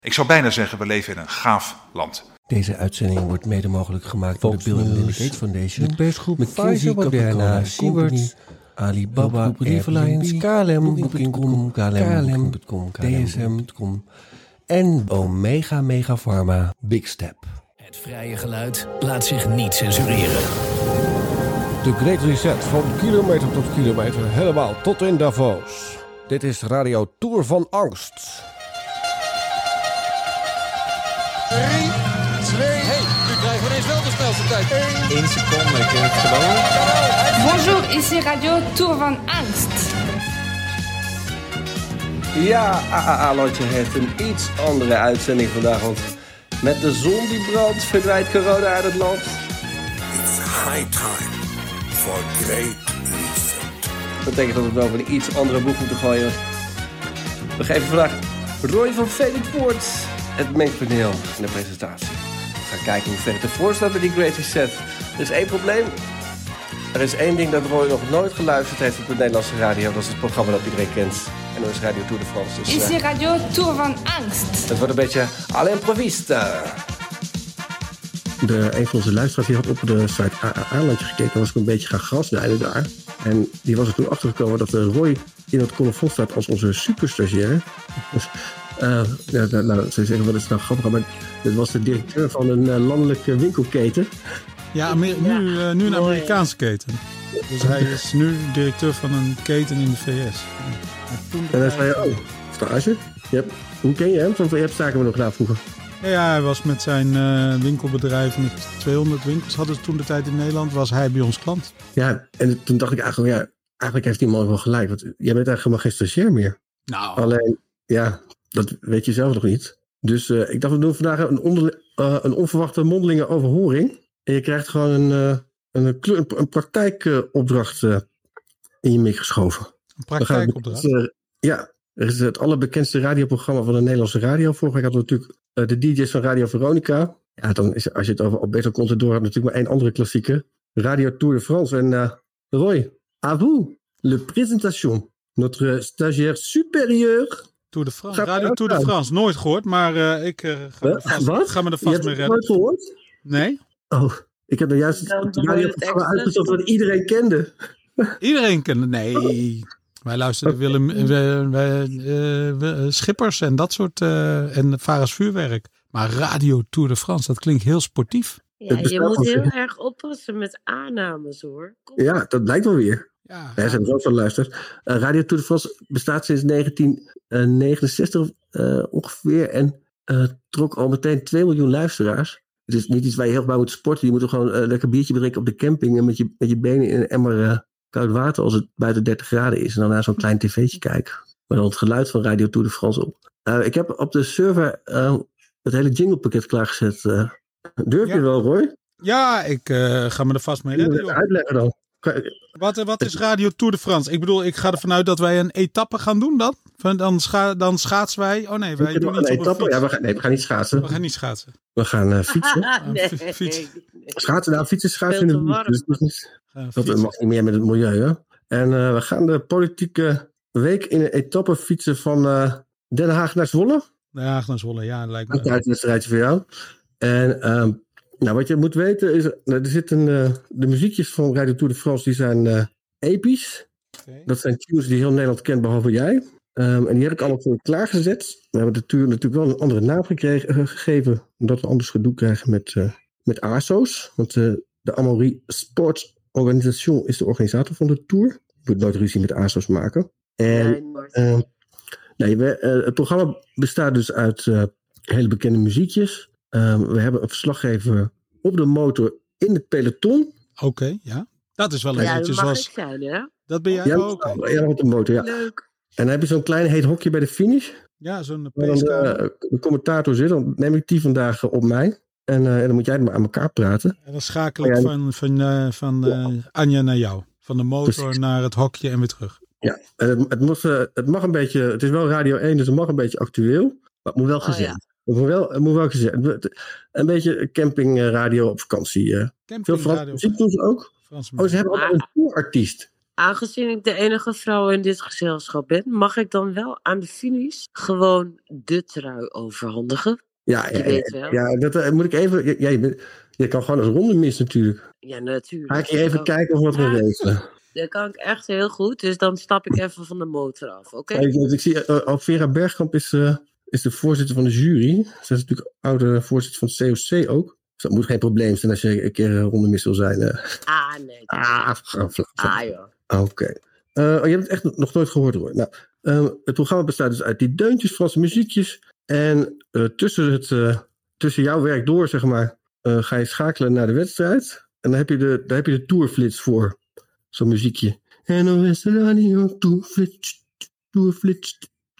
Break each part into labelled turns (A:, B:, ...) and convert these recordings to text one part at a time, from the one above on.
A: Ik zou bijna zeggen, we leven in een gaaf land.
B: Deze uitzending wordt mede mogelijk gemaakt door de Bill & Melinda Gates Foundation,
C: de persgroep
B: McKinsey, Moderna, Siebert, Alibaba, Alliance, KLM, Booking.com, KLM.com, DSM.com en Omega Mega Pharma Big Step.
D: Het vrije geluid laat zich niet censureren.
C: De Great Reset van kilometer tot kilometer, helemaal tot in Davos. Dit is Radio Tour van Angst.
E: 3, 2, nu krijgen we ineens wel de snelste tijd.
F: 1 seconde, ik heb het gewoon.
G: Bonjour, ici Radio Tour van Angst.
B: Ja, Lotje heeft een iets andere uitzending vandaag, want met de zon die brandt verdwijnt corona uit het land.
H: It's high time for Great Reset.
B: Dat betekent dat we wel een iets andere boek moeten gooien. We geven vandaag Roy van Veen het woord. Het mengpaneel in de presentatie. We gaan kijken hoe ver het ervoor staat met die Great Reset. Er is één probleem. Er is één ding dat Roy nog nooit geluisterd heeft op de Nederlandse radio. Dat is het programma dat iedereen kent. En dat is Radio Tour de France. Dus,
G: Ici Radio Tour van Angst.
B: Het wordt een beetje à l'improviste. Een van onze luisteraars die had op de site AAA-landje gekeken. Was ik een beetje gaan grasnijden daar. En die was er toen achtergekomen dat Roy in het colofon staat als onze superstagiair. Dus, ze zeggen, wat is nou grappig, maar dit was de directeur van een landelijke winkelketen.
I: Ja, nu een Amerikaanse keten. Dus hij is nu directeur van een keten in de VS.
B: En dan zei je, stage? Hoe ken je hem? Want je hebt zaken we nog gedaan vroeger.
I: Ja, hij was met zijn winkelbedrijf met 200 winkels. Hadden ze toen de tijd in Nederland, was hij bij ons klant. Ja, en toen dacht ik eigenlijk, eigenlijk heeft die man wel gelijk. Want jij bent eigenlijk helemaal geen stagiair meer. Nou.
B: Alleen, dat weet je zelf nog niet. Dus ik dacht, we doen vandaag een onverwachte mondelinge overhoring. En je krijgt gewoon een praktijkopdracht in je mik geschoven.
I: Een praktijkopdracht?
B: Er is het allerbekendste radioprogramma van de Nederlandse radio. Vorige week hadden we natuurlijk de DJ's van Radio Veronica. Ja, dan is, als je het over Alberto Contador hebt, natuurlijk maar één andere klassieker. Radio Tour de France. En Roy, à vous, le présentation. Notre stagiaire supérieur.
I: Tour de France. Radio Tour de France. Nooit gehoord, maar ik ga me er vast mee redden.
B: Nooit gehoord?
I: Nee.
B: Oh, ik heb er juist het radioprogramma uitgezocht wat iedereen kende.
I: Iedereen kende? Nee. Wij luisteren Schippers en dat soort en Varens Vuurwerk. Maar Radio Tour de France, dat klinkt heel sportief.
J: Ja, je moet heel erg oppassen met aannames, hoor.
B: Ja, dat blijkt wel weer.
I: Ja,
B: ze hebben ook geluisterd. Radio Tour de France bestaat sinds 1969 ongeveer en trok al meteen 2 miljoen luisteraars. Het is niet iets waar je heel bij moet sporten. Je moet er gewoon een lekker biertje drinken op de camping en met je benen in een emmer koud water als het buiten 30 graden is. En dan naar zo'n klein tv'tje kijken. Maar dan het geluid van Radio Tour de France op. Ik heb op de server het hele jinglepakket klaargezet. Durf je wel, Roy?
I: Ja, ik ga me er vast mee redden.
B: Joh. Uitleggen dan.
I: Wat is Radio Tour de France? Ik bedoel, ik ga ervan uit dat wij een etappe gaan doen dan. Dan schaatsen wij. Oh nee, wij doen niet
B: een etappe. Ja, we gaan niet schaatsen.
I: We gaan niet schaatsen.
B: We gaan fietsen.
I: Fietsen.
B: Schaatsen, fietsen in de buurt. Dat mag niet meer met het milieu, hè? En we gaan de politieke week in een etappe fietsen van Den Haag naar Zwolle.
I: Den Haag naar Zwolle, ja, dat lijkt me.
B: Een thuiswedstrijdje voor jou. En wat je moet weten is, er zitten de muziekjes van Radio Tour de France, die zijn episch. Okay. Dat zijn tunes die heel Nederland kent, behalve jij. En die heb ik allemaal voor klaargezet. We hebben de tour natuurlijk wel een andere naam gegeven, omdat we anders gedoe krijgen met ASO's. Want de Amaury Sports Organisation is de organisator van de tour. Je moet nooit ruzie met ASO's maken. En het programma bestaat dus uit hele bekende muziekjes. We hebben een verslaggever op de motor in het peloton.
I: Oké, ja. Dat is wel een beetje zoals...
J: Ja, dat mag ik zijn, hè?
I: Dat ben jij ook.
B: Ja, op de motor, ja.
J: Leuk.
B: En dan heb je zo'n klein heet hokje bij de finish.
I: Ja, zo'n
B: de commentator zit, dan neem ik die vandaag op mij. En dan moet jij maar aan elkaar praten.
I: En dan schakel ik van Anja naar jou. Van de motor naar het hokje en weer terug.
B: Ja, het mag een beetje... Het is wel Radio 1, dus het mag een beetje actueel. Maar het moet wel gezegd. Het moet wel gezegd. Een beetje campingradio op vakantie. Veel Franse muziek doen ze ook. Ze hebben ook een tourartiest.
J: Aangezien ik de enige vrouw in dit gezelschap ben, mag ik dan wel aan de finish gewoon de trui overhandigen?
B: Ja,
J: Je weet wel.
B: Ja, dat moet ik even... Je kan gewoon als ronde mis natuurlijk.
J: Ja, natuurlijk.
B: Ga ik even kijken of wat we regelen.
J: Dat kan ik echt heel goed, dus dan stap ik even van de motor af, oké?
B: Ik zie, Vera Bergkamp is de voorzitter van de jury. Zij is natuurlijk oude voorzitter van het COC ook. Dus dat moet geen probleem zijn als je een keer ronde mis wil zijn.
J: Nee.
B: Joh. Oké. Je hebt het echt nog nooit gehoord hoor. Nou, het programma bestaat dus uit die deuntjes, Franse muziekjes. En tussen jouw werk door, zeg maar, ga je schakelen naar de wedstrijd. En dan heb je de tourflits voor. Zo'n muziekje. En dan is de radio tourflits.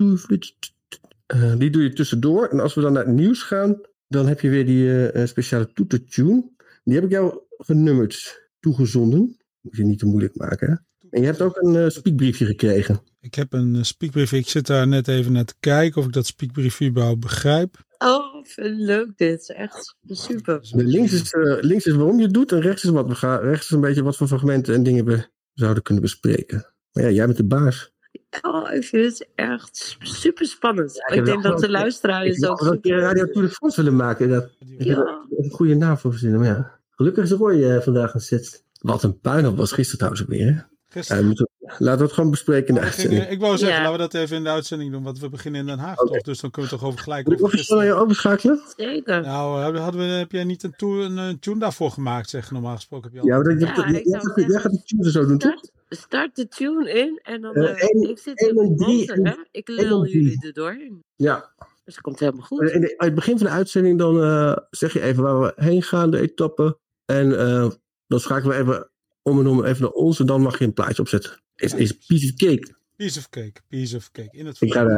B: Die doe je tussendoor. En als we dan naar het nieuws gaan, dan heb je weer die speciale toetertune. Die heb ik jou genummerd toegezonden. Moet je niet te moeilijk maken, hè? En je hebt ook een speakbriefje gekregen.
I: Ik heb een speakbriefje. Ik zit daar net even naar te kijken of ik dat speakbriefje überhaupt begrijp.
J: Oh, leuk dit. Het is echt super.
B: Links is waarom je het doet en rechts is wat we gaan. Rechts is een beetje wat voor fragmenten en dingen we zouden kunnen bespreken. Maar ja, jij bent de baas.
J: Oh, ik vind het echt super spannend. Ja, ik denk dat de luisteraars ook...
B: Ik zou een Radio Tour de France willen maken. Ik heb er een goede naam voor verzinnen. Maar ja, gelukkig is Roy vandaag een set. Wat een puinhoop was gisteren trouwens ook weer, hè? Laten we het gewoon bespreken in de uitzending.
I: Ik wou zeggen, laten we dat even in de uitzending doen, want we beginnen in Den Haag toch, dus dan kunnen we toch over gelijk over
B: gisteren. Wil je overschakelen?
J: Zeker.
I: Nou, heb jij niet een tune daarvoor gemaakt, zeg normaal gesproken? Heb je
B: jij gaat de tune zo doen, toch?
J: Start de tune in en dan... ik zit in de monster, hè? Ik lul jullie er doorheen.
B: Ja.
J: Dus het komt helemaal goed.
B: In het begin van de uitzending dan zeg je even waar we heen gaan, de etappe. En dan schakelen we even om en om even naar ons en dan mag je een plaatje opzetten. Is piece of cake.
I: Piece of cake. In het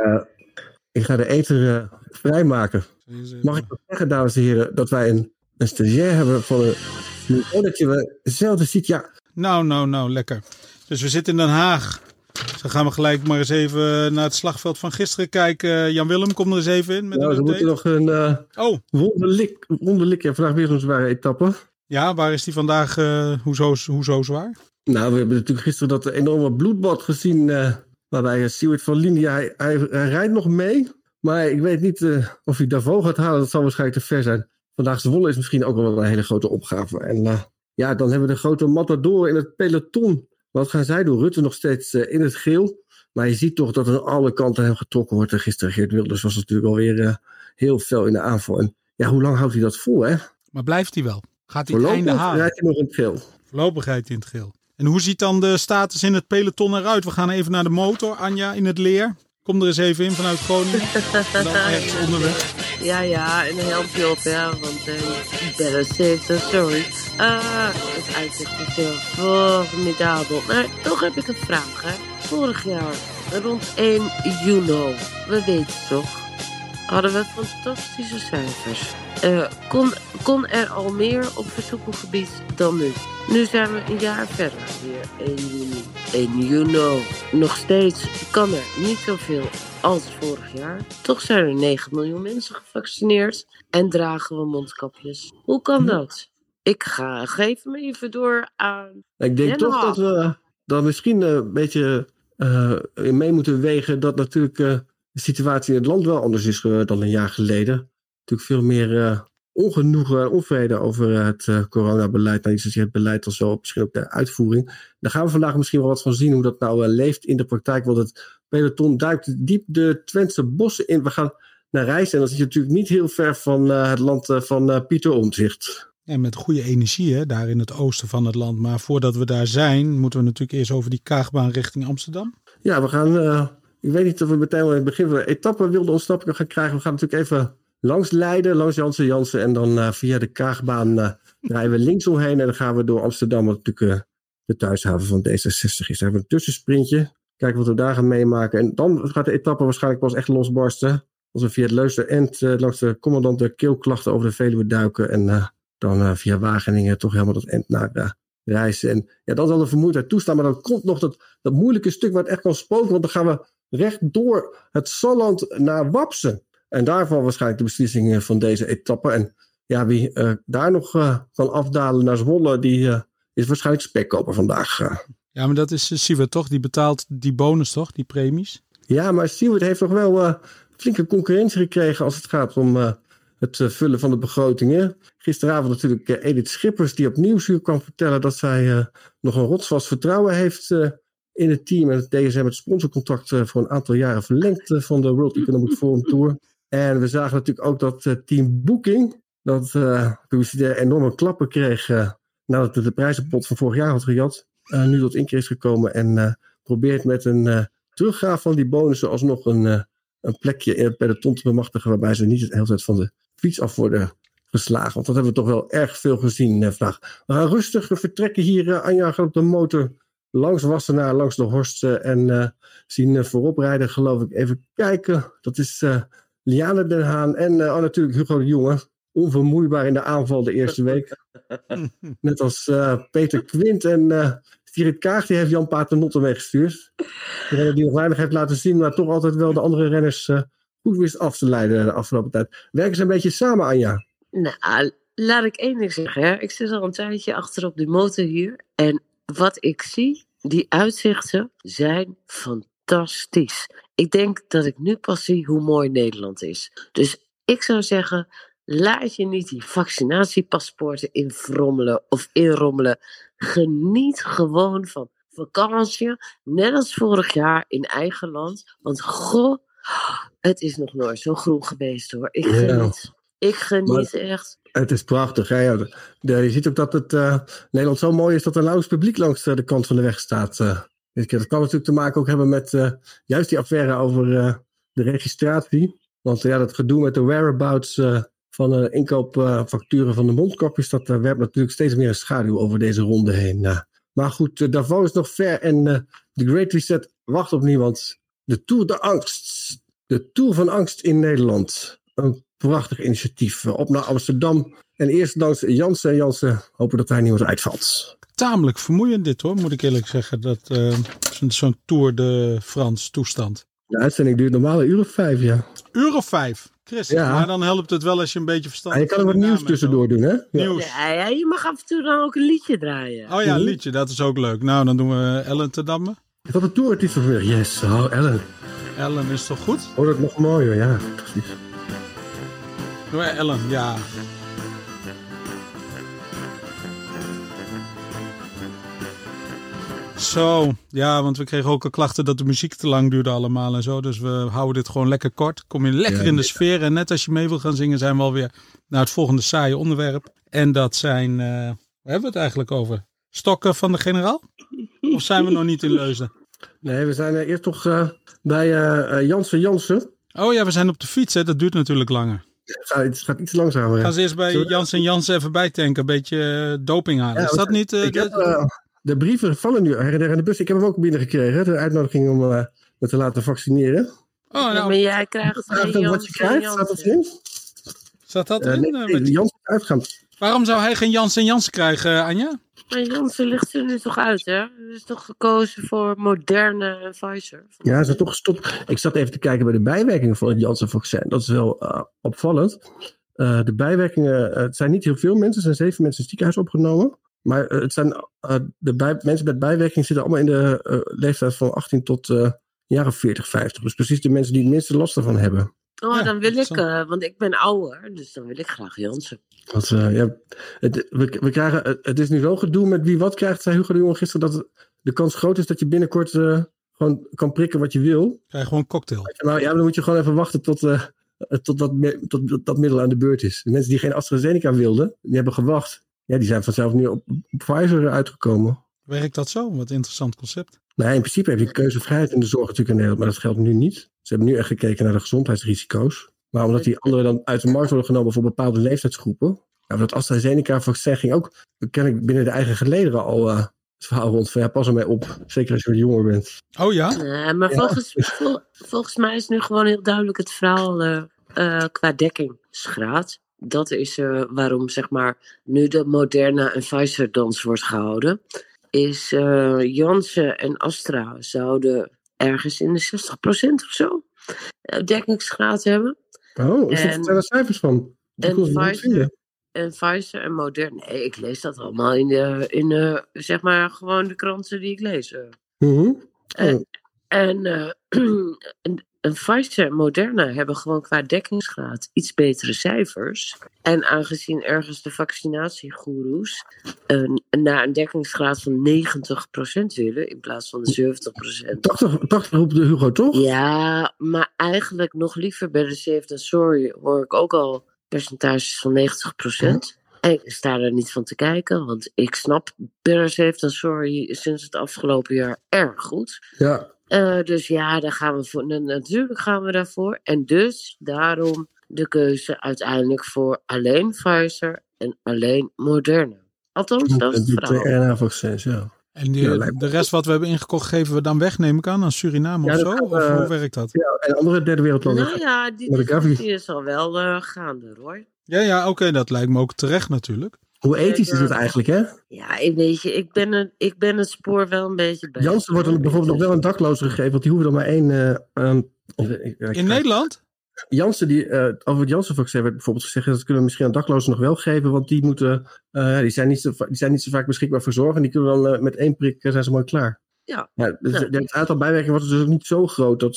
B: ik ga de ether vrijmaken. Mag ik zeggen, dames en heren, dat wij een stagiair hebben van een niveau dat je hetzelfde ziet, ja.
I: Nou, lekker. Dus we zitten in Den Haag. Dus dan gaan we gelijk maar eens even naar het slagveld van gisteren kijken. Jan-Willem, kom er eens even in.
B: We moeten nog een wonderlik. Ja, vandaag weer zo'n zware etappe.
I: Ja, waar is die vandaag? Hoezo zwaar?
B: Nou, we hebben natuurlijk gisteren dat enorme bloedbad gezien. Waarbij Siewert van Linden, hij rijdt nog mee. Maar ik weet niet of hij Davos gaat halen. Dat zal waarschijnlijk te ver zijn. Vandaag Zwolle is misschien ook wel een hele grote opgave. En dan hebben we de grote matadoren in het peloton. Wat gaan zij doen? Rutte nog steeds in het geel. Maar je ziet toch dat er aan alle kanten hem getrokken wordt. En gisteren Geert Wilders was natuurlijk alweer heel fel in de aanval. En ja, hoe lang houdt hij dat vol, hè?
I: Maar blijft hij wel? Gaat hij het einde halen?
B: Rijdt hij nog in het geel?
I: Voorlopig rijdt hij in het geel. En hoe ziet dan de status in het peloton eruit? We gaan even naar de motor. Anja in het leer. Kom er eens even in vanuit Groningen. En dan ergens onderweg.
J: Ja, en een helmpje op, ja. Want better safe than sorry. Het uitzicht is heel formidabel. Maar toch heb ik een vraag, hè. Vorig jaar, rond 1 juni, we weten toch, hadden we fantastische cijfers. Kon er al meer op versoepelgebied dan nu? Nu zijn we een jaar verder, weer 1 juni. Nog steeds kan er niet zoveel als vorig jaar. Toch zijn er 9 miljoen mensen gevaccineerd en dragen we mondkapjes. Hoe kan dat? Ik geef me even door aan
B: Ik denk toch dat we dan misschien een beetje mee moeten wegen dat natuurlijk de situatie in het land wel anders is dan een jaar geleden. Natuurlijk veel meer ongenoegen, onvrede over het coronabeleid. Nou, niet zozeer het beleid als wel misschien ook de uitvoering. Daar gaan we vandaag misschien wel wat van zien hoe dat nou leeft in de praktijk. Want het peloton duikt diep de Twentse bossen in. We gaan naar Rijssen en dat is natuurlijk niet heel ver van het land van Pieter Omtzigt.
I: En met goede energie, hè, daar in het oosten van het land. Maar voordat we daar zijn, moeten we natuurlijk eerst over die Kaagbaan richting Amsterdam.
B: Ja, we gaan... ik weet niet of we meteen wel in het begin van de etappe wilde ontsnappingen gaan krijgen. We gaan natuurlijk even langs Leiden, langs Jansen en dan via de Kaagbaan rijden we linksomheen. En dan gaan we door Amsterdam, wat natuurlijk de thuishaven van D66 is. Daar hebben we een tussensprintje. Kijken wat we daar gaan meemaken. En dan gaat de etappe waarschijnlijk pas echt losbarsten. Als we via het Leusder-End langs de commandant de keelklachten over de Veluwe duiken. En dan via Wageningen toch helemaal dat end naar Rijssen. En ja, dan zal de vermoeidheid toestaan. Maar dan komt nog dat moeilijke stuk waar het echt kan spoken. Want dan gaan we recht door het Salland naar Wapsen. En daarvan waarschijnlijk de beslissing van deze etappe. En ja, wie daar nog kan afdalen naar Zwolle, die is waarschijnlijk spekkoper vandaag.
I: Ja, maar dat is Siewert toch? Die betaalt die bonus toch? Die premies?
B: Ja, maar Siewert heeft toch wel flinke concurrentie gekregen als het gaat om het vullen van de begrotingen. Gisteravond natuurlijk Edith Schippers die op Nieuwsuur kwam vertellen dat zij nog een rotsvast vertrouwen heeft in het team. En het DSM het sponsorcontract voor een aantal jaren verlengd van de World Economic Forum Tour. En we zagen natuurlijk ook dat Team Booking, dat publicitair enorme klappen kreeg nadat het de prijzenpot van vorig jaar had gejat, nu tot inkeer is gekomen en probeert met een teruggaan van die bonussen alsnog een plekje in het peloton te bemachtigen waarbij ze niet de hele tijd van de fiets af worden geslagen. Want dat hebben we toch wel erg veel gezien vandaag. We gaan rustig vertrekken hier. Anja gaat op de motor langs Wassenaar, langs de Horst en zien voorop rijden, geloof ik. Even kijken. Dat is Liane Den Haan en natuurlijk Hugo de Jonge. Onvermoeibaar in de aanval de eerste week. Net als Peter Quint en Sigrid Kaag, die heeft Jan Paternotte meegestuurd. De renner die nog weinig heeft laten zien, maar toch altijd wel de andere renners goed wist af te leiden de afgelopen tijd. Werken ze een beetje samen, Anja?
J: Nou, laat ik één ding zeggen. Hè. Ik zit al een tijdje achter op de motor hier. En wat ik zie, die uitzichten zijn fantastisch. Ik denk dat ik nu pas zie hoe mooi Nederland is. Dus ik zou zeggen, laat je niet die vaccinatiepaspoorten inrommelen. Geniet gewoon van vakantie, net als vorig jaar in eigen land. Want goh, het is nog nooit zo groen geweest hoor. Ik geniet echt.
B: Het is prachtig. Hè? Ja, je ziet ook dat het Nederland zo mooi is dat er nauwelijks publiek langs de kant van de weg staat. Dat kan natuurlijk te maken ook hebben met juist die affaire over de registratie. Want dat gedoe met de whereabouts van de inkoopfacturen van de mondkapjes, dat werpt natuurlijk steeds meer een schaduw over deze ronde heen. Maar goed, Davos is nog ver en de Great Reset wacht op niemand. De Tour de Angst. De Tour van Angst in Nederland. Een prachtig initiatief. Op naar Amsterdam. En eerst langs Jansen. Hopen dat hij niet wat uitvalt.
I: Tamelijk vermoeiend dit hoor, moet ik eerlijk zeggen. Dat zo'n Tour de France toestand.
B: De uitzending duurt normaal een uur of 5, ja.
I: Uur of 5? Chris, ja. Maar dan helpt het wel als je een beetje verstand hebt.
B: Je kan er wat nieuws tussendoor doen, hè?
J: Nieuws. Ja, je mag af en toe dan ook een liedje draaien.
I: Oh ja, een liedje, dat is ook leuk. Nou, dan doen we Ellen te Damme.
B: Is dat een tourartiest of weer? Yes, Ellen.
I: Ellen is toch goed?
B: Oh, dat is nog mooier, ja, precies.
I: Doe Ellen, ja. Zo, ja, want we kregen ook al klachten dat de muziek te lang duurde allemaal en zo. Dus we houden dit gewoon lekker kort. Kom je lekker in de sfeer. En net als je mee wil gaan zingen zijn we alweer naar het volgende saaie onderwerp. En dat zijn, waar hebben we het eigenlijk over? Stokken van de generaal? Of zijn we nog niet in Leusden?
B: Nee, we zijn eerst toch bij Jansen.
I: Oh ja, we zijn op de fiets, hè? Dat duurt natuurlijk langer.
B: Het gaat iets langzamer.
I: Gaan ze eerst bij Jansen even bijtanken, een beetje doping halen. Ja, is dat niet...
B: De brieven vallen nu her en der in de bus. Ik heb hem ook binnengekregen, de uitnodiging om me te laten vaccineren.
J: Oh, nou. Maar jij krijgt geen
B: wat je krijgt, staat dat erin?
I: Staat dat erin?
B: Nee, Jansen uitgaan.
I: Waarom zou hij geen Jansen krijgen, Anja?
J: Maar Jansen ligt er nu toch uit, hè? Er is toch gekozen voor Moderna en Pfizer?
B: Ja, ze zijn toch gestopt. Ik zat even te kijken bij de bijwerkingen van het Janssen-vaccin. Dat is wel opvallend. De bijwerkingen, het zijn niet heel veel mensen. Er zijn 7 mensen in het ziekenhuis opgenomen. Maar het zijn mensen met bijwerking zitten allemaal in de leeftijd van 18 tot jaren 40, 50. Dus precies de mensen die het minste last ervan hebben.
J: Oh, ja, dan wil ik, want ik ben ouder, dus dan wil ik graag Janssen.
B: We krijgen, het is nu zo gedoe met wie wat krijgt, zei Hugo de Jonge gisteren, dat de kans groot is dat je binnenkort gewoon kan prikken wat je wil.
I: Krijg gewoon een cocktail.
B: Nou ja, dan moet je gewoon even wachten tot dat middel aan de beurt is. De mensen die geen AstraZeneca wilden, die hebben gewacht. Ja, die zijn vanzelf nu op Pfizer uitgekomen.
I: Werkt dat zo? Wat een interessant concept.
B: Nee, in principe heb je keuzevrijheid in de zorg natuurlijk in Nederland, maar dat geldt nu niet. Ze hebben nu echt gekeken naar de gezondheidsrisico's. Maar omdat die anderen dan uit de markt worden genomen voor bepaalde leeftijdsgroepen. Ja, dat AstraZeneca-vaccin ging ook, ken ik binnen de eigen gelederen al het verhaal rond van ja, pas ermee op. Zeker als je wat jonger bent.
I: Oh ja?
J: Maar volgens mij is nu gewoon heel duidelijk het verhaal qua dekkingsgraad. Dat is waarom zeg maar nu de Moderna en Pfizer dans wordt gehouden. Is Janssen en Astra zouden ergens in de 60% of zo dekkingsgraad hebben.
B: Oh, zijn er cijfers van?
J: En Pfizer, en Pfizer en Moderna. Nee, ik lees dat allemaal in de zeg maar, gewoon de kranten die ik lees. En Pfizer en Moderna hebben gewoon qua dekkingsgraad iets betere cijfers. En aangezien ergens de vaccinatiegoeroes naar een dekkingsgraad van 90% willen in plaats van de 70%.
B: 80 roept de Hugo, toch?
J: Ja, maar eigenlijk nog liever bij de Safe Than Sorry hoor ik ook al percentages van 90%. En ik sta er niet van te kijken, want ik snap Better Safe Than Sorry sinds het afgelopen jaar erg goed.
B: Ja.
J: Dus ja, daar gaan we voor. Natuurlijk gaan we daarvoor. En dus daarom de keuze uiteindelijk voor alleen Pfizer en alleen Moderna. Althans, dat is het verhaal.
B: Die RNA-vaccins, ja.
I: En de rest wat we hebben ingekocht geven we dan weg, neem ik aan Suriname of zo? Of hoe werkt dat?
B: Ja, en andere derde wereldlanden.
J: Nou ja, die discussie is al wel gaande, Roy.
I: Ja, oké, dat lijkt me ook terecht natuurlijk.
B: Hoe ethisch is het eigenlijk, hè?
J: Ja, weet je, ik ben het spoor wel een beetje bij.
B: Janssen wordt er bijvoorbeeld nog wel een dakloze gegeven, want die hoeven er maar één...
I: in Nederland?
B: Janssen, over het Janssen-vaccin werd bijvoorbeeld gezegd, dat kunnen we misschien aan daklozen nog wel geven, want die moeten, die zijn niet zo vaak beschikbaar voor zorg en die kunnen dan met 1 prik zijn ze mooi klaar.
J: Ja.
B: Dus het aantal bijwerkingen wordt dus ook niet zo groot dat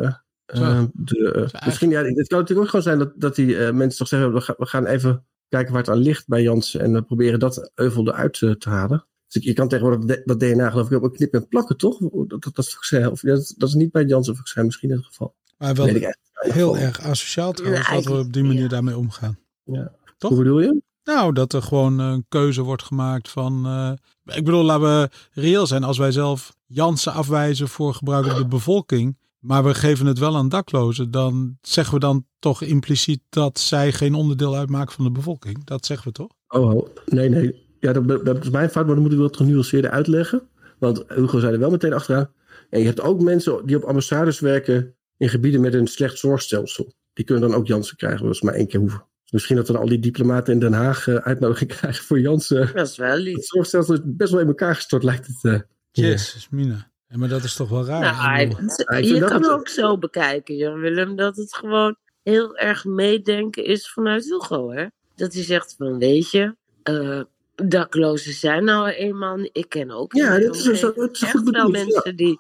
B: misschien, het kan natuurlijk ook gewoon zijn dat die mensen toch zeggen, we gaan even kijken waar het aan ligt bij Janssen en we proberen dat euvel eruit te halen. Dus je kan tegenwoordig dat DNA geloof ik ook knippen en plakken, toch? Dat vaccin, of dat is niet bij het Janssen-vaccin misschien in het geval.
I: Maar wel heel erg asociaal trouwens dat we op die manier daarmee omgaan.
B: Ja.
I: Toch?
B: Hoe bedoel je?
I: Nou, dat er gewoon een keuze wordt gemaakt van... ik bedoel, laten we reëel zijn. Als wij zelf Janssen afwijzen voor gebruik op de bevolking... maar we geven het wel aan daklozen... dan zeggen we dan toch impliciet dat zij geen onderdeel uitmaken van de bevolking. Dat zeggen we toch?
B: Oh, nee. Ja, dat is mijn fout, maar dan moet ik wat genuanceerder uitleggen. Want Hugo zei er wel meteen achteraan. En je hebt ook mensen die op ambassades werken... in gebieden met een slecht zorgstelsel. Die kunnen dan ook Janssen krijgen, als ze maar 1 keer hoeven. Dus misschien dat we dan al die diplomaten in Den Haag uitnodiging krijgen voor Janssen. Dat
J: is wel lief.
B: Het zorgstelsel is best wel in elkaar gestort, lijkt het.
I: Jezus, Mina. Ja, maar dat is toch wel raar.
J: Je kan ook zo bekijken, Jan Willem, dat het gewoon heel erg meedenken is vanuit Hugo, hè? Dat hij zegt van, weet je, daklozen zijn nou eenmaal... Ik ken ook
B: dat is
J: echt wel mensen die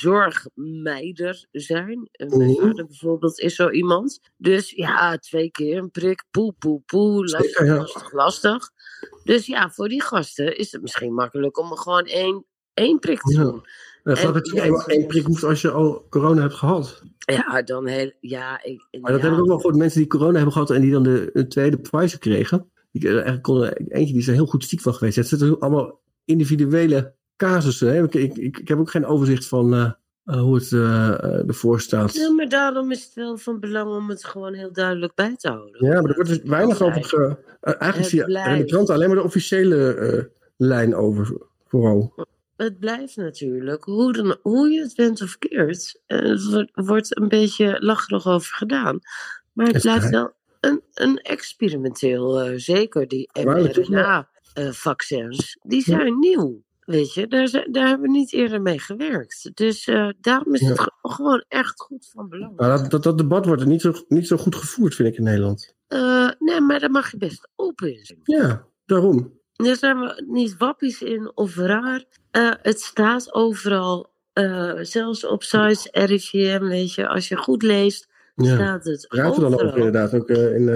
J: zorgmeider zijn. Mijn vader bijvoorbeeld is zo iemand. Dus ja, 2 keer een prik, poe, lastig. Dus ja, voor die gasten is het misschien makkelijk om er gewoon één prik te doen.
B: Dat je eenmaal 1 prik hoeft als je al corona hebt gehad.
J: Ja, dan heel...
B: Maar dat heb ik ook wel voor de mensen die corona hebben gehad en die dan de tweede Pfizer kregen. Eentje die is er heel goed ziek van geweest. Het zitten allemaal individuele casussen. Hè? Ik heb ook geen overzicht van hoe het ervoor staat.
J: Ja, maar daarom is het wel van belang om het gewoon heel duidelijk bij te houden.
B: Ja, maar er wordt dus weinig over... eigenlijk via de krant alleen maar de officiële lijn over, vooral.
J: Het blijft natuurlijk, hoe je het bent of keert, er wordt een beetje lacherig over gedaan. Maar het blijft wel een experimenteel, zeker die mRNA-vaccins, die zijn nieuw. Weet je, daar hebben we niet eerder mee gewerkt. Dus daarom is het gewoon echt goed van belang.
B: Maar dat debat wordt er niet zo goed gevoerd, vind ik, in Nederland.
J: Nee, maar daar mag je best open in zijn.
B: Ja, daarom.
J: Daar zijn we niet wappies in of raar. Het staat overal, zelfs op sites, RIVM, weet je. Als je goed leest, staat het
B: overal. Er dan ook inderdaad ook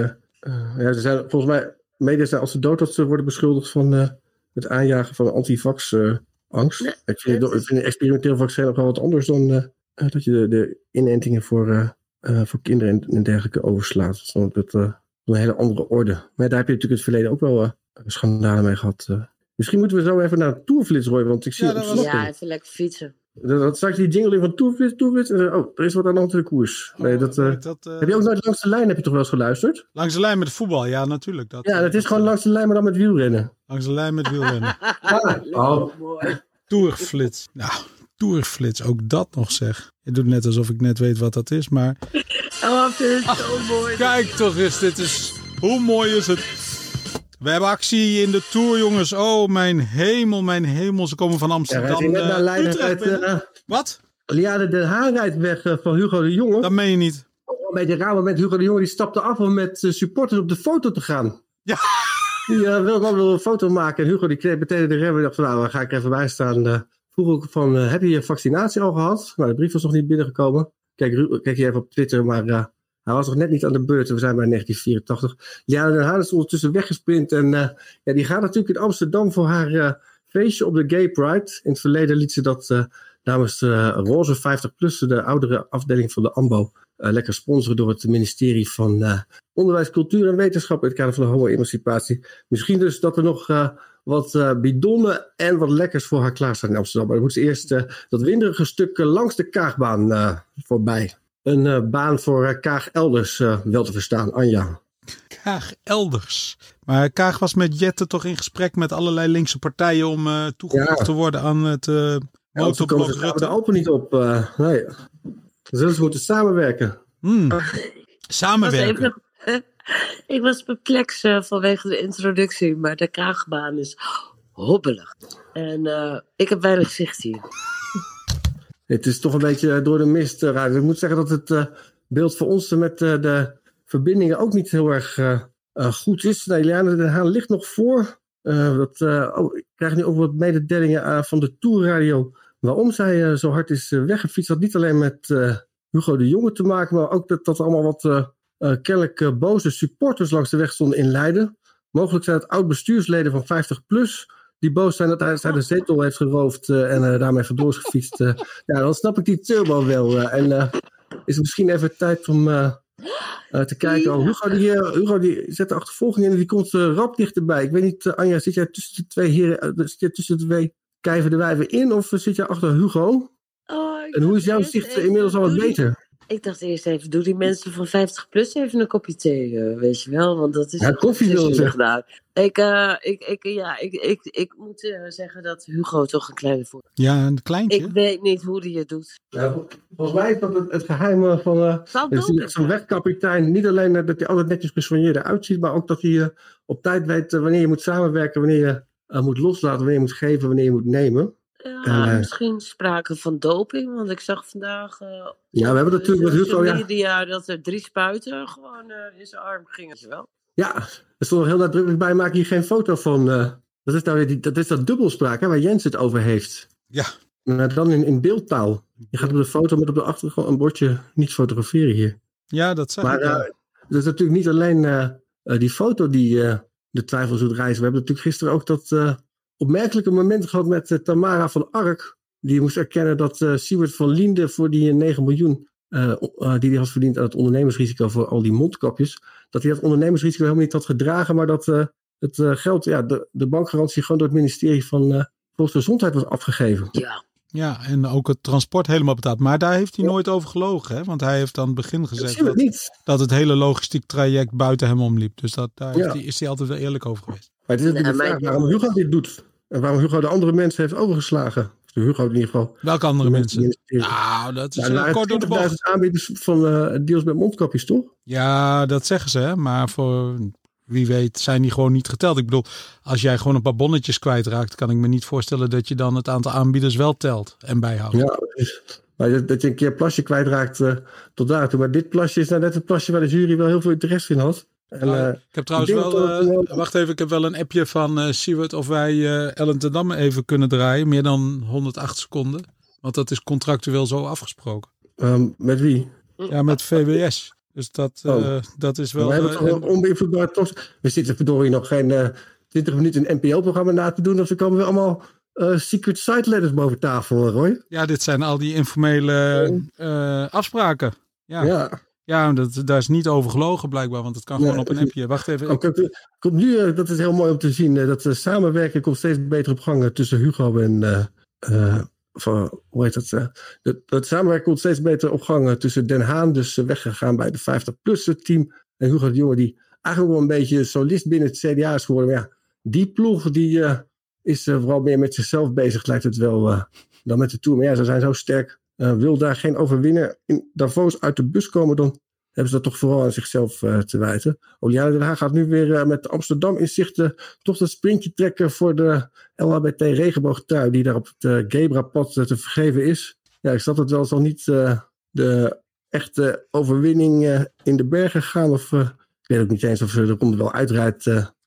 B: er zijn volgens mij, media zijn als ze dood dat ze worden beschuldigd van het aanjagen van antivax-angst.
J: Nee,
B: ik vind een experimenteel vaccin ook wel wat anders dan dat je de inentingen voor kinderen en dergelijke overslaat. Dat een hele andere orde. Maar daar heb je natuurlijk in het verleden ook wel schandalen mee gehad. Misschien moeten we zo even naar de Tourflits, Roy, want ik zie het op
J: Ja, even lekker fietsen.
B: Dat straks die jingle in van Tourflits. En er is wat aan de hand in de koers. Nee, heb je ook nooit Langs de Lijn, heb je toch wel eens geluisterd?
I: Langs de Lijn met voetbal, ja, natuurlijk.
B: Dat is gewoon Langs de Lijn, maar dan met wielrennen.
I: Langs de Lijn met wielrennen.
J: Mooi.
I: Tourflits. Nou, Tourflits, ook dat nog zeg. Je doet net alsof ik net weet wat dat is, maar...
J: Oh, ik vind het zo mooi.
I: Kijk toch eens, hoe mooi is het? We hebben actie in de Tour, jongens. Oh, mijn hemel. Ze komen van Amsterdam. Wat?
B: Liane Den Haan rijdt weg van Hugo de Jonge.
I: Dat meen je niet.
B: Een beetje raar moment. Hugo de Jonge die stapte af om met supporters op de foto te gaan.
I: Ja.
B: Die wilde een foto maken. En Hugo die kreeg meteen de remmen. Dacht van, nou, ga ik even bij staan. Vroeg ook van, heb je je vaccinatie al gehad? Nou, de brief was nog niet binnengekomen. Kijk je even op Twitter, maar hij was nog net niet aan de beurt. We zijn bij 1984. Ja, Den Haan is ondertussen weggesprint. En die gaat natuurlijk in Amsterdam voor haar feestje op de Gay Pride. In het verleden liet ze dat namens Roze 50PLUS, de oudere afdeling van de AMBO, lekker sponsoren door het ministerie van Onderwijs, Cultuur en Wetenschap in het kader van de homo-emancipatie. Misschien dus dat er nog wat bidonnen en wat lekkers voor haar klaarstaan in Amsterdam. Maar dan moet ze eerst dat winderige stuk langs de Kaagbaan voorbij. Een baan voor Kaag elders wel te verstaan, Anja.
I: Kaag elders. Maar Kaag was met Jette toch in gesprek met allerlei linkse partijen om toegevoegd te worden aan het motorblok Rutte.
B: Ze de Alpen niet op. Nee. Dan zullen ze moeten samenwerken.
I: Samenwerken.
J: Ik was perplex vanwege de introductie, maar de Kaagbaan is hobbelig. En ik heb weinig zicht hier.
B: Het is toch een beetje door de mist. Ik moet zeggen dat het beeld voor ons met de verbindingen ook niet heel erg goed is. Eliane Den Haan ligt nog voor. Ik krijg nu ook wat mededelingen van de Tourradio waarom zij zo hard is weggefietst. Dat had niet alleen met Hugo de Jonge te maken, maar ook dat er allemaal wat kennelijk boze supporters langs de weg stonden in Leiden. Mogelijk zijn het oud-bestuursleden van 50PLUS die boos zijn dat hij de zetel heeft geroofd en daarmee vandoor is gefietst. Dan snap ik die turbo wel. En is het misschien even tijd om te kijken. Hugo die zet de achtervolging in en die komt rap dichterbij. Ik weet niet, Anja, zit jij tussen de twee heren, tussen de twee kijven de wijven in of zit jij achter Hugo? En hoe is jouw zicht inmiddels al wat beter?
J: Ik dacht eerst even, doe die mensen van 50PLUS even een kopje thee, weet je wel. Want dat is
B: koffie wilde ze
J: gedaan. Ik moet zeggen dat Hugo toch een kleine voor.
I: Ja, een kleintje.
J: Ik weet niet hoe die het doet.
B: Ja, volgens mij is dat het geheim van zo'n wegkapitein. Niet alleen dat hij altijd netjes gesoigneerd eruit ziet, maar ook dat hij op tijd weet wanneer je moet samenwerken, wanneer je moet loslaten, wanneer je moet geven, wanneer je moet nemen.
J: Misschien sprake van doping, want ik zag vandaag
B: we hebben natuurlijk met Hugo
J: media dat er 3 spuiten gewoon in zijn arm gingen. Wel?
B: Ja, er stond nog heel nadrukkelijk bij, maak hier geen foto van. Dat is dat dubbelspraak waar Jens het over heeft.
I: Ja.
B: Dan in beeldtaal. Je gaat op de foto met op de achtergrond een bordje niet fotograferen hier.
I: Ja, dat zeg ik.
B: Maar dat is natuurlijk niet alleen die foto die de twijfels doet reizen. We hebben natuurlijk gisteren ook dat opmerkelijke moment gehad met Tamara van Ark. Die moest erkennen dat Siewert van Liende voor die 9 miljoen die hij had verdiend aan het ondernemersrisico voor al die mondkapjes, dat hij dat ondernemersrisico helemaal niet had gedragen, maar dat het geld, de bankgarantie gewoon door het ministerie van Volksgezondheid was afgegeven.
I: Ja, en ook het transport helemaal betaald. Maar daar heeft hij nooit over gelogen, hè? Want hij heeft aan het begin gezegd dat het hele logistiek traject buiten hem omliep. Dus daar is hij altijd wel eerlijk over geweest.
B: Maar het is natuurlijk de vraag waarom Hugo dit doet. En waarom Hugo de andere mensen heeft overgeslagen. Hugo in ieder geval.
I: Welke andere mensen? Nou, dat is kort door de bocht.
B: Aanbieders van deals met mondkapjes, toch?
I: Ja, dat zeggen ze. Hè? Maar voor wie weet zijn die gewoon niet geteld. Ik bedoel, als jij gewoon een paar bonnetjes kwijtraakt, kan ik me niet voorstellen dat je dan het aantal aanbieders wel telt en bijhoudt.
B: Ja, maar dat je een keer een plasje kwijtraakt tot daartoe. Maar dit plasje is nou net een plasje waar de jury wel heel veel interesse in had. En,
I: ik heb trouwens wel, wacht even, ik heb wel een appje van Siewert of wij Ellen ten Damme even kunnen draaien. Meer dan 108 seconden. Want dat is contractueel zo afgesproken.
B: Met wie?
I: Ja, met VWS. Dus dat is wel...
B: We hebben toch een onbeïnvloedbare talks. We zitten verdorie nog geen 20 minuten een NPO-programma na te doen. Of er komen weer allemaal secret site letters boven tafel, Roy.
I: Ja, dit zijn al die informele afspraken. Ja, daar is niet over gelogen blijkbaar, want het kan gewoon op een appje. Wacht even.
B: Komt nu, dat is heel mooi om te zien, dat de samenwerking komt steeds beter op gang tussen Hugo en... hoe heet dat? De samenwerking komt steeds beter op gang tussen Den Haan, dus weggegaan bij de 50PLUS team, en Hugo de Jonge, die eigenlijk wel een beetje solist binnen het CDA is geworden. Maar ja, die ploeg die is vooral meer met zichzelf bezig, lijkt het wel, dan met de Tour. Maar ja, ze zijn zo sterk. Wil daar geen overwinnaar in Davos uit de bus komen, dan hebben ze dat toch vooral aan zichzelf te wijten. Oliane Den Haag gaat nu weer met Amsterdam in zicht toch dat sprintje trekken voor de LHBT regenboogtrui die daar op het Gebra-pad te vergeven is. Ja, ik snap het wel, zal niet de echte overwinning in de bergen gaan. Of ik weet ook niet eens of ze er komt wel uitrijdt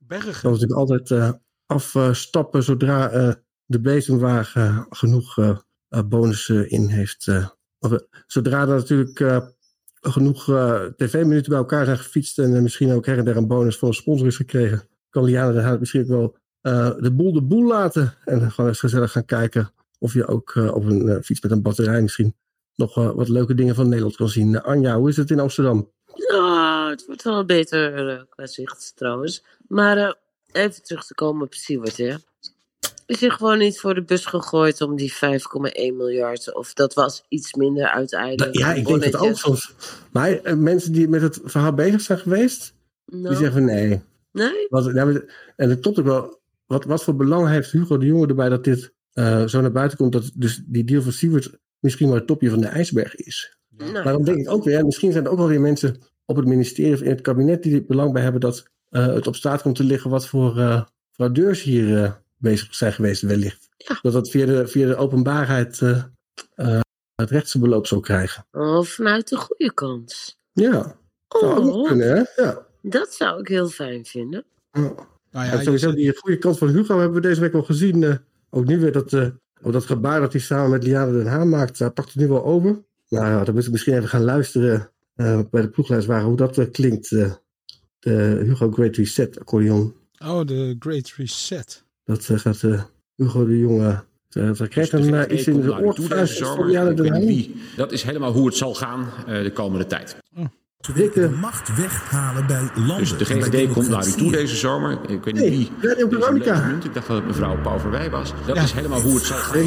I: Bergen.
B: Dat was natuurlijk altijd afstappen zodra de bezemwagen genoeg bonussen in heeft. Zodra er natuurlijk genoeg tv-minuten bij elkaar zijn gefietst en misschien ook her en der een bonus van een sponsor is gekregen, kan Liane Den Haan misschien ook wel de boel laten en gewoon eens gezellig gaan kijken of je ook op een fiets met een batterij misschien nog wat leuke dingen van Nederland kan zien. Anja, hoe is het in Amsterdam?
J: Ja, het wordt wel beter qua zicht trouwens. Maar even terug te komen op Siewert, hè. Is hij gewoon niet voor de bus gegooid om die 5,1 miljard? Of dat was iets minder uiteindelijk?
B: Ja, ik denk dat ook soms. Maar mensen die met het verhaal bezig zijn geweest, die zeggen nee.
J: Nee?
B: En het klopt ook wel. Wat voor belang heeft Hugo de Jonge erbij dat dit zo naar buiten komt? Dat dus die deal van Siewert misschien maar het topje van de ijsberg is. Nou, maar dan denk ik ook weer, misschien zijn er ook wel weer mensen op het ministerie of in het kabinet die er belang bij hebben dat het op straat komt te liggen wat voor fraudeurs hier bezig zijn geweest wellicht. Ja. Dat via de openbaarheid het rechtse beloop zou krijgen.
J: Vanuit de goede kant.
B: Ja, zou ook kunnen, hè? Ja.
J: Dat zou ik heel fijn vinden.
B: Sowieso die goede kant van Hugo hebben we deze week al gezien. Ook nu weer dat gebaar dat hij samen met Liane Den Haan maakt, hij pakt het nu wel over. Nou ja, dan moeten we misschien even gaan luisteren bij de ploegleiderswagen hoe dat klinkt. De Hugo Great Reset accordeon.
I: Oh, de Great Reset.
B: Dat gaat Hugo de Jonge. Hij krijgt een iets in de oorvuist van Liane Den Haan.
K: Dat is helemaal hoe het zal gaan de komende tijd.
H: De macht weghalen bij landen.
K: Dus de GGD komt naar u toe deze zomer. Ik weet niet wie.
B: Veronica.
K: Ik dacht dat het mevrouw Pauverwij was. Dat is helemaal hoe het zal gaan.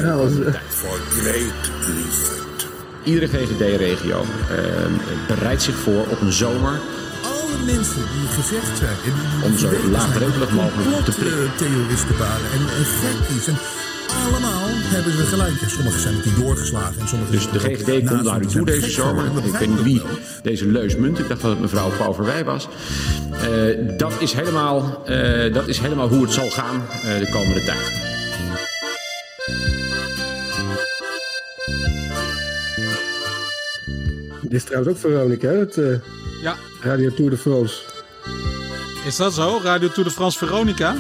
K: Iedere GGD-regio bereidt zich voor op een zomer.
H: Alle mensen die gezegd zijn
K: om zo laagdrempelig mogelijk te prikken.
H: Theoristen waren en gekkies en allemaal hebben ze gelijk. Sommigen zijn natuurlijk doorgeslagen. En sommigen
K: dus de GGD komt naar u toe deze zomer. Ik weet niet wie deze leus munt. Ik dacht dat het mevrouw Pauverwij was. Dat is helemaal hoe het zal gaan de komende tijd.
B: Dit is trouwens ook Veronica, hè?
I: Ja.
B: Radio Tour de France.
I: Is dat zo? Radio Tour de France Veronica?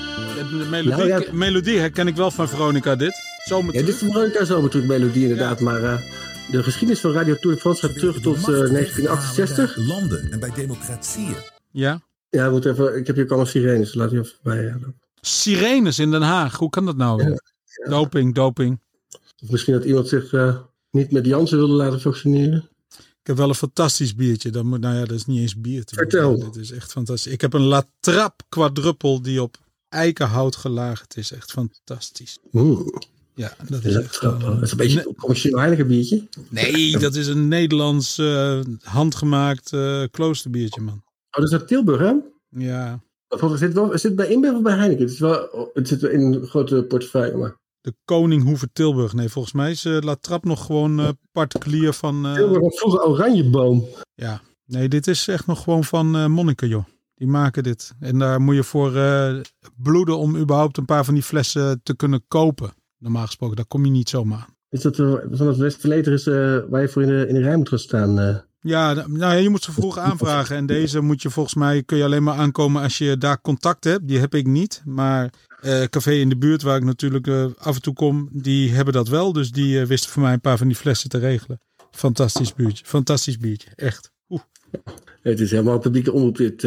I: De melodie herken ik wel van Veronica, dit.
B: Ja, dit is de Veronica Zomertour melodie inderdaad. Ja. Maar de geschiedenis van Radio Tour de France gaat terug tot 1968.
H: Landen en bij democratieën.
I: Ja?
B: Ja, ik heb hier ook allemaal sirenes. Laat je even bij.
I: Sirenes in Den Haag? Hoe kan dat nou? Ja. Doping.
B: Of misschien dat iemand zich niet met Janssen wilde laten vaccineren.
I: Ik heb wel een fantastisch biertje. Dat is niet eens bier.
B: Vertel.
I: Dit is echt fantastisch. Ik heb een La Trappe quadruppel die op eikenhout gelagerd is. Echt fantastisch. Ja, dat is echt...
B: dat is een beetje een commercieel Heineken biertje.
I: Nee, dat is een Nederlands handgemaakt kloosterbiertje, man.
B: Oh, dat is uit Tilburg, hè?
I: Ja.
B: Zit het bij InBev of bij Heineken? Het zit in een grote portefeuille, maar...
I: De Koninghoeve Tilburg. Nee, volgens mij is La Trappe nog gewoon particulier van...
B: Tilburg was vroeger Oranjeboom.
I: Ja. Nee, dit is echt nog gewoon van Monniken, joh. Die maken dit. En daar moet je voor bloeden om überhaupt een paar van die flessen te kunnen kopen. Normaal gesproken, daar kom je niet zomaar aan.
B: Is dat van het Westverleden is waar je voor in de rij moet gaan staan?
I: Ja, je moet ze vroeg aanvragen. En deze kun je alleen maar aankomen als je daar contact hebt. Die heb ik niet. Maar café in de buurt waar ik natuurlijk af en toe kom, die hebben dat wel. Dus die wisten voor mij een paar van die flessen te regelen. Fantastisch biertje. Echt.
B: Het is helemaal een publieke omroep dit.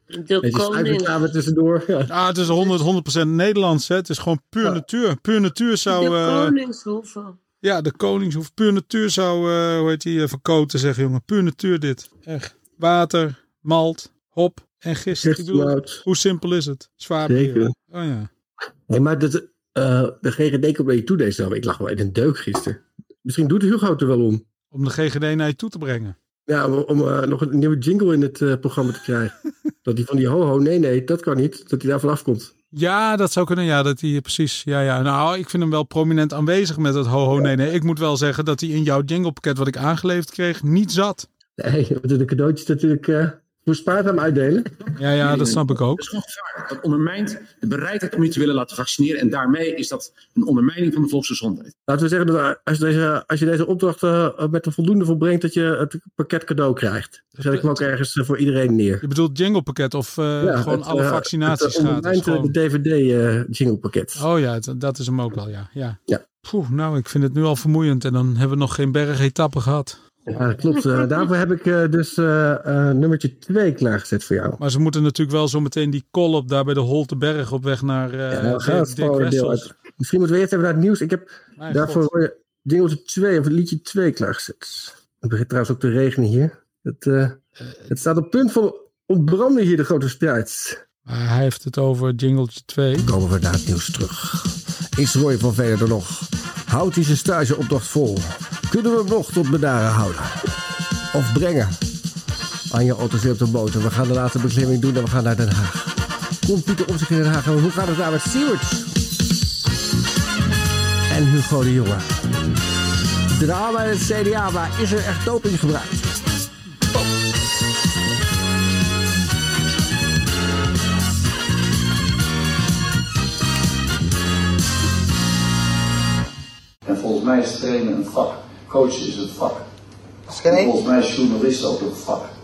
J: De
B: tussendoor. Ja.
I: Het is 100% Nederlands. Hè. Het is gewoon puur natuur. Puur natuur zou...
J: De Koningshoeve.
I: Ja, de Koningshoeve. Puur natuur zou, Van Koten zeggen, jongen. Puur natuur dit. Echt. Water, malt, hop en gist. Ik bedoel, hoe simpel is het? Zwaar bier. Oh ja.
B: Nee, maar de GGD komt naar je toe deze dag. Ik lag wel in een deuk gisteren. Misschien doet Hugo het er wel om.
I: Om de GGD naar je toe te brengen.
B: Ja, om nog een nieuwe jingle in het programma te krijgen. Dat die van die ho-ho, nee, dat kan niet. Dat hij daar vanaf komt.
I: Ja, dat zou kunnen. Ja, dat hij precies. Ja. Nou, ik vind hem wel prominent aanwezig met het ho-ho, nee. Ik moet wel zeggen dat hij in jouw jinglepakket wat ik aangeleverd kreeg niet zat.
B: Nee, we moeten de cadeautjes natuurlijk voor spaarzaam uitdelen.
I: Ja, dat snap ik ook.
H: Dat is gewoon gevaarlijk.
K: Dat ondermijnt de bereidheid om je te willen laten vaccineren. En daarmee is dat een ondermijning van de volksgezondheid.
B: Laten we zeggen dat als je deze opdracht met een voldoende volbrengt, dat je het pakket cadeau krijgt. Dan zet ik hem ook ergens voor iedereen neer.
I: Je bedoelt jinglepakket of gewoon alle vaccinaties gratis?
B: Het DVD-jinglepakket.
I: Oh ja, dat is hem ook wel, ja. Poeh, nou, ik vind het nu al vermoeiend. En dan hebben we nog geen bergetappe gehad.
B: Ja, dat klopt. Daarvoor heb ik dus nummertje 2 klaargezet voor jou.
I: Maar ze moeten natuurlijk wel zo meteen die call-up daar bij de Holteberg op weg naar Dick Wessels.
B: Misschien moeten we eerst even naar het nieuws. Ik heb daarvoor jingletje 2 of liedje 2 klaargezet. Het begint trouwens ook te regenen hier. Het staat op punt van ontbranden hier, de grote strijd.
I: Maar hij heeft het over jingletje 2.
C: Dan komen we naar het nieuws terug. Is Roy van Veen er nog? Houdt hij zijn stageopdracht vol? Kunnen we hem nog tot bedaren houden? Of brengen? Anja Otto zit op de motor. We gaan de laatste beklimming doen en we gaan naar Den Haag. Komt Pieter om zich in Den Haag? En hoe gaat het daar met Siewert? En Hugo de Jonge. Drama in het CDA, maar is er echt doping gebruikt?
L: En volgens mij is trainen een vak. Coachen is een vak. En volgens mij is journalist ook een vak.